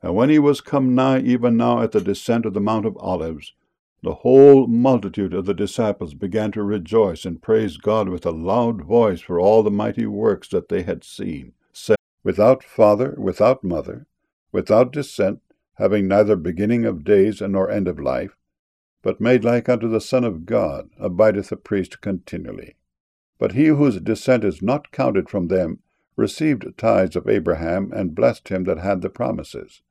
And when he was come nigh, even now at the descent of the Mount of Olives, the whole multitude of the disciples began to rejoice and praise God with a loud voice for all the mighty works that they had seen, saying, Without father, without mother, without descent, having neither beginning of days nor end of life, but made like unto the Son of God, abideth a priest continually. But he whose descent is not counted from them received tithes of Abraham, and blessed him that had the promises.